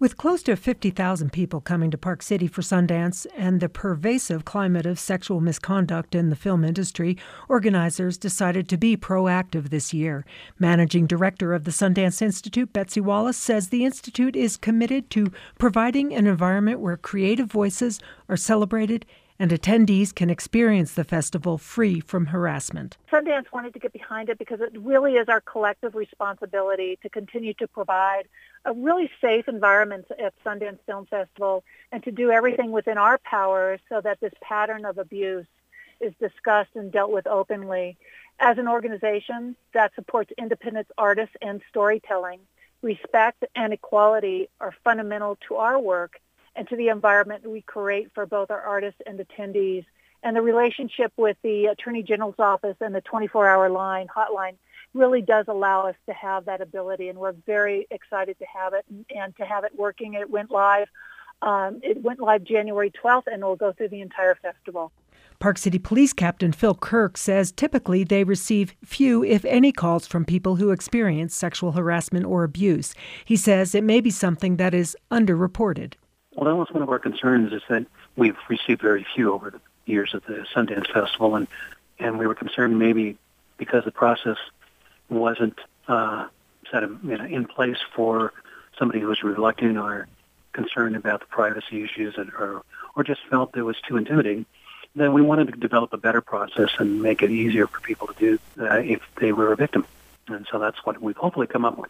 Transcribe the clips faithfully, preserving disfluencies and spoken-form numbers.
With close to fifty thousand people coming to Park City for Sundance and the pervasive climate of sexual misconduct in the film industry, organizers decided to be proactive this year. Managing Director of the Sundance Institute, Betsy Wallace, says the Institute is committed to providing an environment where creative voices are celebrated and attendees can experience the festival free from harassment. Sundance wanted to get behind it because it really is our collective responsibility to continue to provide a really safe environment at Sundance Film Festival and to do everything within our power so that this pattern of abuse is discussed and dealt with openly. As an organization that supports independent artists and storytelling, respect and equality are fundamental to our work and to the environment we create for both our artists and attendees. And the relationship with the Attorney General's office and the twenty-four hour line, hotline, really does allow us to have that ability, and we're very excited to have it and, and to have it working. It went live. Um, it went live January twelfth, and will go through the entire festival. Park City Police Captain Phil Kirk says typically they receive few, if any, calls from people who experience sexual harassment or abuse. He says it may be something that is underreported. Well, that was one of our concerns, is that we've received very few over the years of the Sundance Festival, and, and we were concerned maybe because the process wasn't uh, set in, you know, in place for somebody who was reluctant or concerned about the privacy issues, and, or, or just felt it was too intimidating. Then we wanted to develop a better process and make it easier for people to do uh, if they were a victim. And so that's what we've hopefully come up with.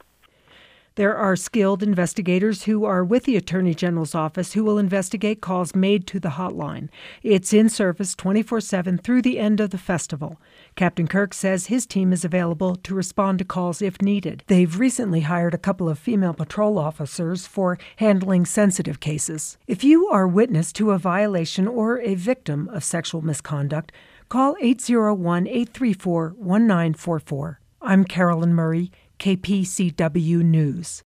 There are skilled investigators who are with the Attorney General's office who will investigate calls made to the hotline. It's in service twenty-four seven through the end of the festival. Captain Kirk says his team is available to respond to calls if needed. They've recently hired a couple of female patrol officers for handling sensitive cases. If you are witness to a violation or a victim of sexual misconduct, call eight oh one, eight three four, one nine four four. I'm Carolyn Murray, K P C W News.